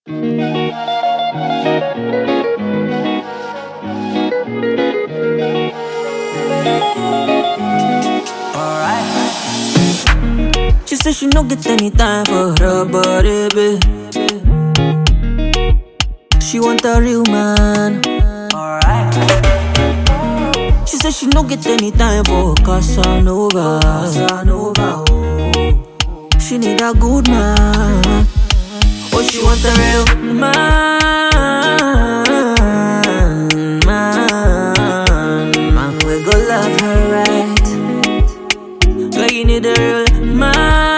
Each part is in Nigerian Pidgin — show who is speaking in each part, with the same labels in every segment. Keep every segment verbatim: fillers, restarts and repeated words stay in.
Speaker 1: Alright. She said she no get any time for her body, babe. She want a real man. Alright. She said she no get any time for Casanova. Casanova. Oh. She need a good man. Oh, she want a real man. Man, man, we go love her right. Girl, you need a real man.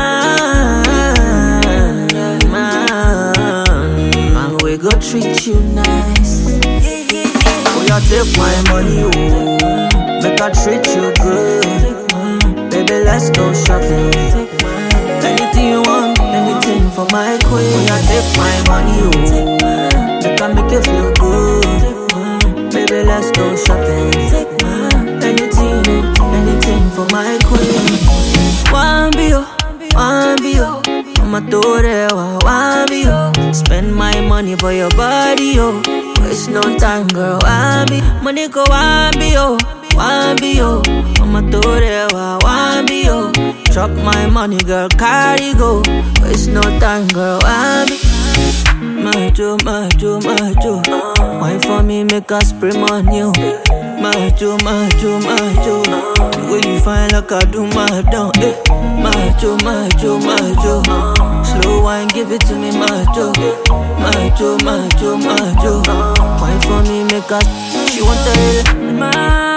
Speaker 1: Man, man, we go treat you nice. Oh, you take my money, oh. Make I treat you good. Baby, let's go shopping. Anything you want, anything for my queen. Oh, you take my money, oh. Make I make you feel good. Baby, let's go shopping. Anything, anything for my queen. One be yo, one be yo. I'ma do that, one be yo. Spend my money for your body, yo. Waste no time, girl, one be. Money go one be yo, one be yo. I'ma do that, one be yo. Drop my money, girl, carry go. Waste no time, girl, one be. My Joe, my Joe, my Joe. Wine for me, make us spray on you. My Joe, my Joe, my Joe. The way you find like I do my down. Eh. My Joe, my Joe, my Joe. Slow wine, give it to me, my Joe. My Joe, my Joe, my Joe. Wine for me, make us. She want the real man.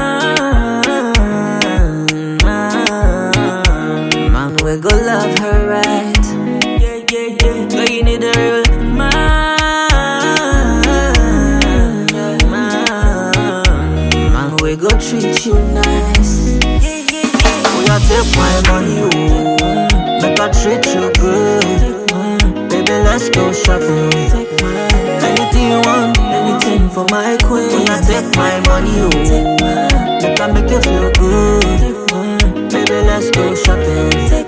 Speaker 1: Man, man, we go love her right. Yeah, yeah, yeah. Girl, you need a real man. We go treat you nice. Oh, you take my money, oh. Make I treat you good. Baby, let's go shopping. Anything you want, anything for my queen. Oh, you take my money, oh. Make I make you feel good. Baby, let's go shopping.